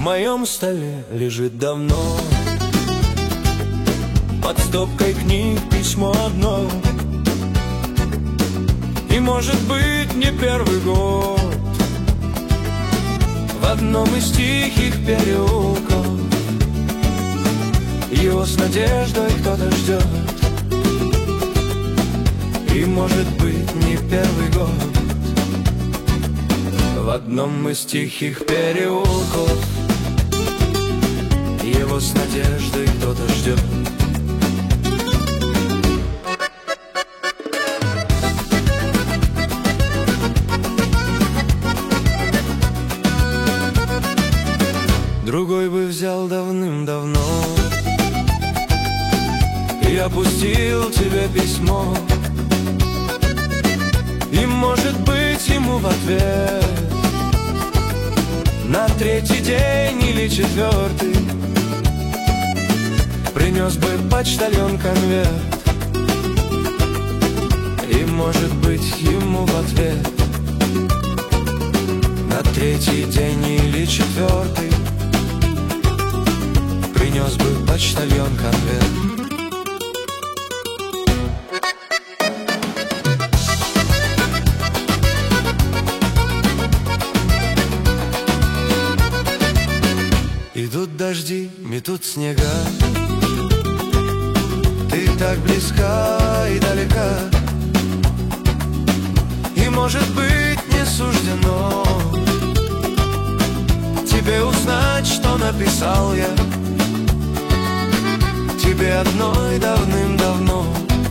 моем столе лежит давно. Под стопкой книг письмо одно. И может быть не первый год в одном из тихих переулков его с надеждой кто-то ждет. И может быть не первый год в одном из тихих переулков его с надеждой кто-то ждет. Другой бы взял давным-давно и опустил тебе письмо. И может быть ему в ответ на третий день или четвертый принес бы почтальон конверт. И может быть ему в ответ на третий день или четвертый принес бы почтальон конверт. Идут дожди, метут снега, ты так близка и далека. И может быть не суждено тебе узнать, что написал я тебе одной давным-давно.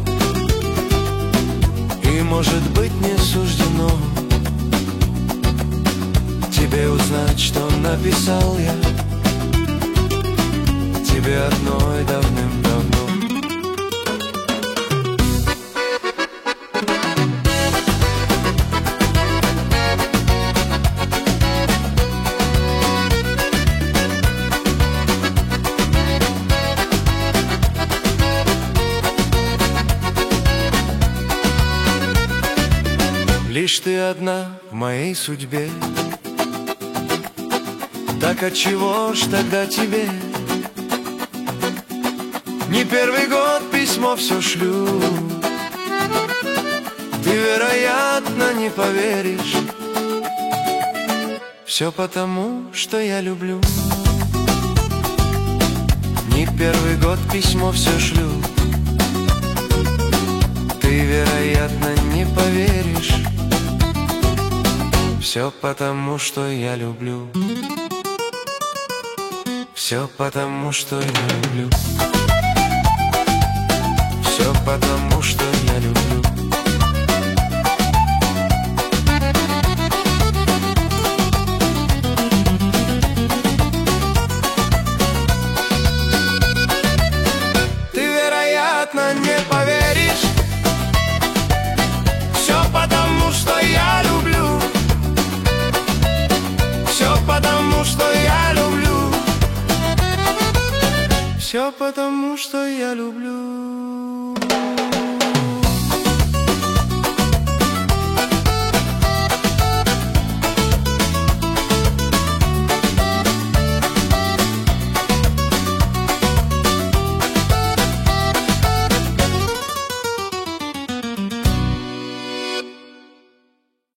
И может быть не суждено тебе узнать, что написал я тебе одной давным-давно. Лишь ты одна в моей судьбе, так отчего ж тогда тебе не первый год письмо все шлю? Ты, вероятно, не поверишь, все потому, что я люблю. Не первый год письмо все шлю. Ты, вероятно, не поверишь, все потому, что я люблю. Все потому, что я люблю. Все потому, что я люблю. Ты, вероятно, не поверишь, все потому, что я люблю. Все потому, что я люблю. Все потому, что я люблю.